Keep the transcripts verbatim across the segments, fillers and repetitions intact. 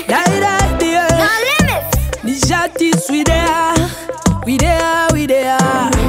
Die, die, die. No limits. Nishati swidea, widea, widea.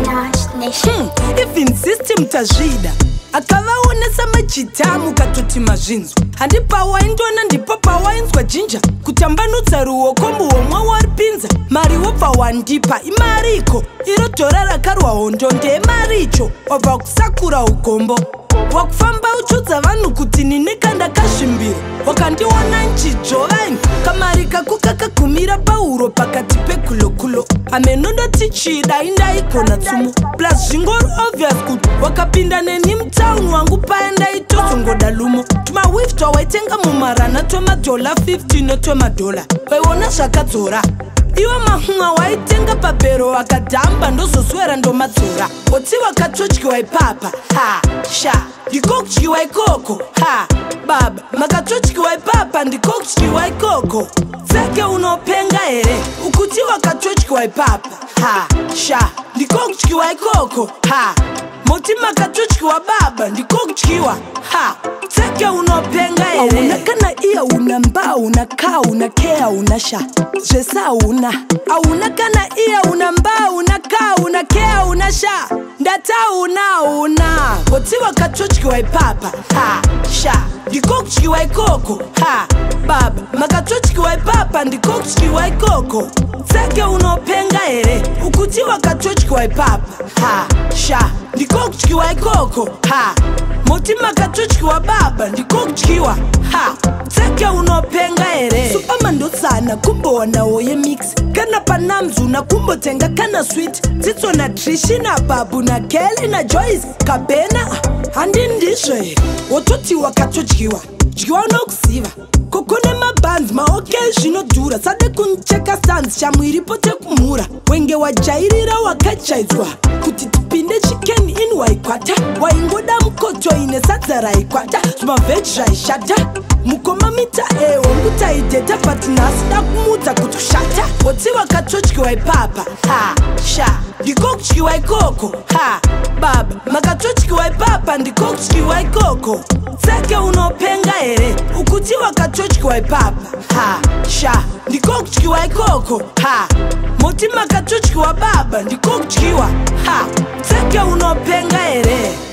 Nation. Even system tashida. Akavaonesa machitamu katoti mazvinzo. Handipa waindona ndipopa wainzwa jinja. Kutambanudza ruoko muhomwe waripinza. Mari wobva wandipa imariko. Iro dhora rakarwa hondo ndemaricho. Wabva kusakura ugombo. Wakufamba uchudza vanhu kuti nini kandakazvimbira. Wakandiona nchijovaini. Kamari kako kakagumira pauro pakati pekulokulo. Amenondoti chida indaigona tsumo. Plus zvingori obvious kuti wakapinda neni mtown wangu paenda itozongoda lumo. Tuma wift waitenga mumarana tomadola fifty notomadola. Waiona zvakadzora. Iwa mahunga waitenga pabhero wakadhamba ndozoswera ndomadzora. Woti wakatodyiwa ipapa. Ha, sha. Ndikokudyiwa ikoko. Ha, baba. Makatodyiwa ipapa ndikokudyiwa ikoko. Tseke unopenga here. Ukuti wakatodyiwa ipapa. Ha, sha. Ndikokudyiwa ikoko. Ha. Moti makatodyiwa baba ndikokudyiwa. Ha. Tseke unopenga here. Auna kana iya una mba una ka una kea una sha. Zvesa una. Auna kana iya una mba una ka una kea una sha. Ndata una una. Woti wakatodyiwa ipapa. Ha, sha. Ndikokudyiwa ikoko. Ha, baba. Makatodyiwa ipapa ndikokudyiwa ikoko. Tseke unopenga here. Ukuti wakatodyiwa ipapa. Ha, sha. Ndikokudyiwa ikoko. Ha. Moti makatodyiwa baba ndikokudyiwa. Ha. Tseke unopenga here. Supama ndotsana kumbowana oye mix. Kana panamzu na kumbotenga kana sweet. Tsitso na Trishi na Babu na Kelly na Joyce Kabena. Handi ndizve. Wototi wakatodyiwa. Dyiwa nokuziva. Kokone mabands maoke zvinodhura. Sade kuncheka sans shamwiri pote kumura. Wenge wajairira wakachaidzwa. Kuti tipinde chicken in waikwata. Waingoda mukoto ine sadza raikwata. Zvima veg zvaishata. Mukoma mita ewo ngutaiteta but nasida kumudza kuti kushata. Woti wakatodyiwa ipapa. Ha, sha. Ndikokudyiwa ikoko. Ha, baba. Makatodyiwa ipapa ndikokudyiwa ikoko. Tseke unopenga here. Ukuti wakatodyiwa ipapa. Ha, sha. Ndikokudyiwa ikoko. Ha. Moti makatodyiwa baba ndikokudyiwa. Ha. Tseke unopenga here.